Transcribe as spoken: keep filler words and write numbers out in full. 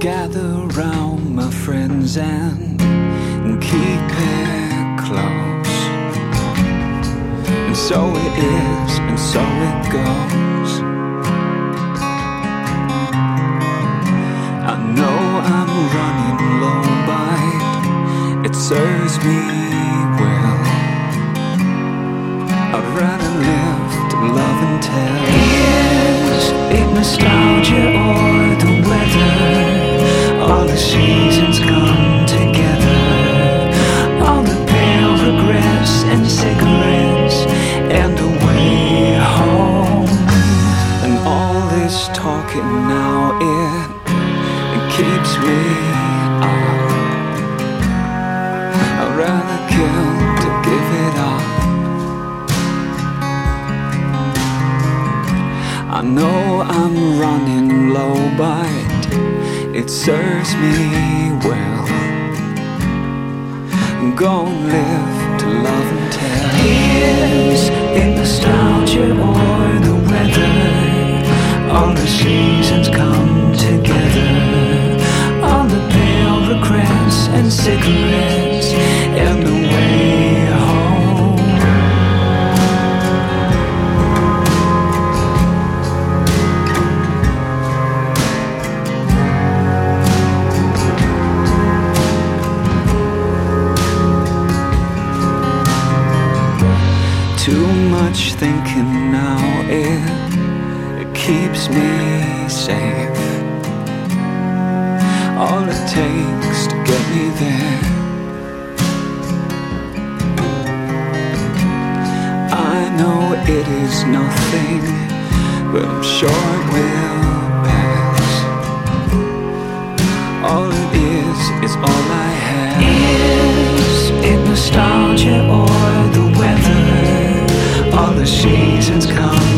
gather round my friends and, and keep it close. And so it is, and so it goes. I know I'm running low, but it serves me well. I'd rather live to love and tell. Is it nostalgia or the weather? All the seasons come together. All the pale regrets and cigarettes and the way home. And all this talking now, it, it keeps me up. I'd rather kill to give it up. I know I'm running low, but it serves me well. Go and live to love and tell. Is it nostalgia or the weather? All the seasons come together. All the pale regrets and cigarettes and the way home. Too much thinking now, it, it keeps me safe. All it takes to get me there. I know it is nothing, but I'm sure it will pass. All it is, is all I have. Is it nostalgia or the weather? All the seasons come